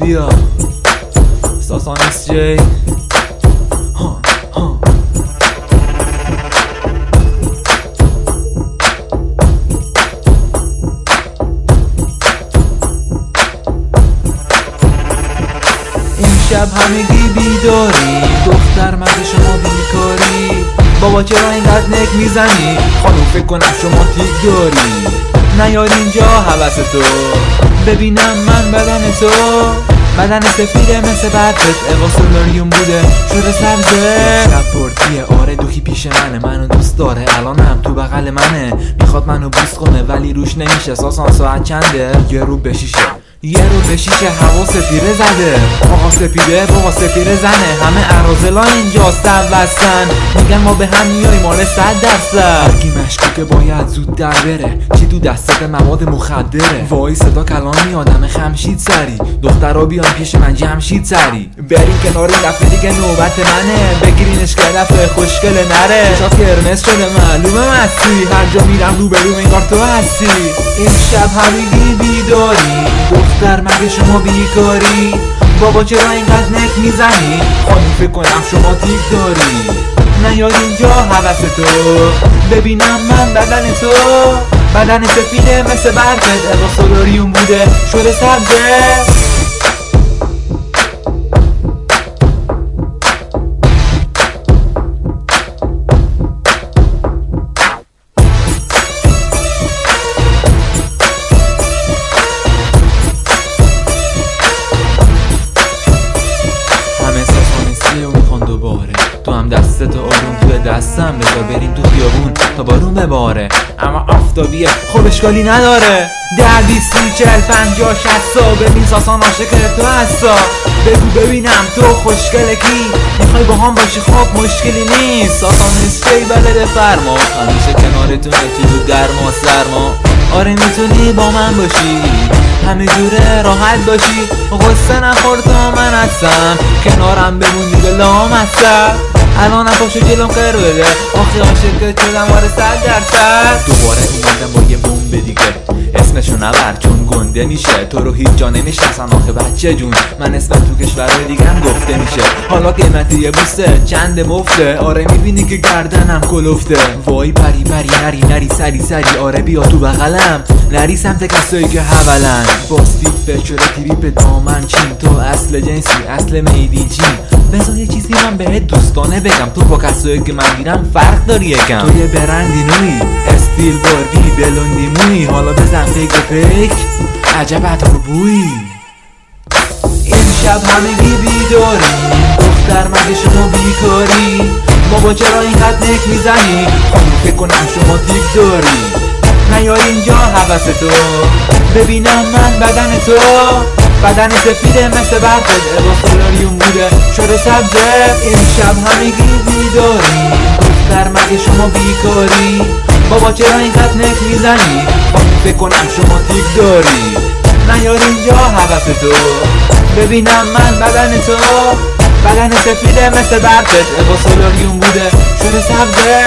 بیا ساسان اس جی شب همگی بیداری دختر مگه شما بیکاری بابا چرا اینقدر نک میزنی خانوم فکر کنم شما تیک داری نیار اینجا حوث تو ببینم من بدن تو بدن سفیده مثل برفت اواسولاریوم بوده شده سبزه شب پرتیه آره دوکی پیش منو دوست داره الانم تو بغل منه میخواد منو بوس کنه ولی روش نمیشه ساسان ساعت چنده یه رو به شیشه هوا سپیره زده آقا سپیره بابا سپیره زنه همه عرازلا اینجاست وستن میگن ما به هم میاییم آره 100%. هرکی مشکوکه باید زودتر بره چی تو دستت مواد مخدره وای صدا کلام میادمه خمشید سری دخترا بیان پیش من جمشید سری بریم کنار این دفعه دیگه نوبت منه بگیرینش که دفعه خوشگل نره شاد قرمز شده معلومه مستی هر جا میرم رو بریم انگار تو هستی این شب همگی بیداری دختر مگه شما بیکاری بابا چرا اینقدر نک میزنی خانم فکر کنم شما تیک داری نیار اینجا حوث تو ببینم من بدن تو بدن سفیده مثل برفت اواسولاریوم بوده شده سبزه تو هم دستت آروم توی دستم بذار بریم تو خیابون تا بارون بباره اما آفتابیه خب اشکالی نداره 10 20 40 50 60 ببین ساسان عاشق تو هستا بگو ببینم تو خوشگله کی میخوای با هم باشی خب مشکلی نیست ساسان اسکی بلده فرما همیشه کنارتونه تو گرما سرما آره میتونی با من باشی همه جوره راحت باشی غصه نخور تا من هستم کنارم بمون دیگه لام هستم الانم پاشو جلوم قر بده آخی عاشقت شدم آره 100%. دوباره اومدم با یه بمب دیگه اسمشو نبر چون گنده میشه تو رو هیچ جا نمیشناسن آخه بچه جون من اسمم تو کشورهای دیگه هم گفته میشه حالا قیمت یه بوسه چند مفته آره میبینی که گردنم کلفته وای پری نری سری آره بیا تو بغلم نری سمت کسایی که حولن باستیب فشوره تریپ دامن چین تو اصل جنسی اصل میدین چین بذار یه چیزی من بهت دوستانه بگم تو با کسایی که من دیدم فرق داری یکم تو یه برندی نوی استیل باربی بلوندی موی حالا بزن فکر عجب عطر بوی این شب همگی بیداری دختر مگه شما بیکاری بابا چرا اینقدر نک میزنی خانوم فکر کنم شما تیک داری نیار اینجا حوث تو ببینم من بدن تو بدن سفیده مثل برفت اواسولاریوم بوده شده سبزه این شب همگی بیداری دختر مگه شما بیکاری بابا چرا اینقدر نک میزنی خانوم فکر کنم شما تیک داری نیار اینجا حوث تو ببینم من بدن تو بدن سفیده مثل برفت اواسولاریوم بوده شده سبزه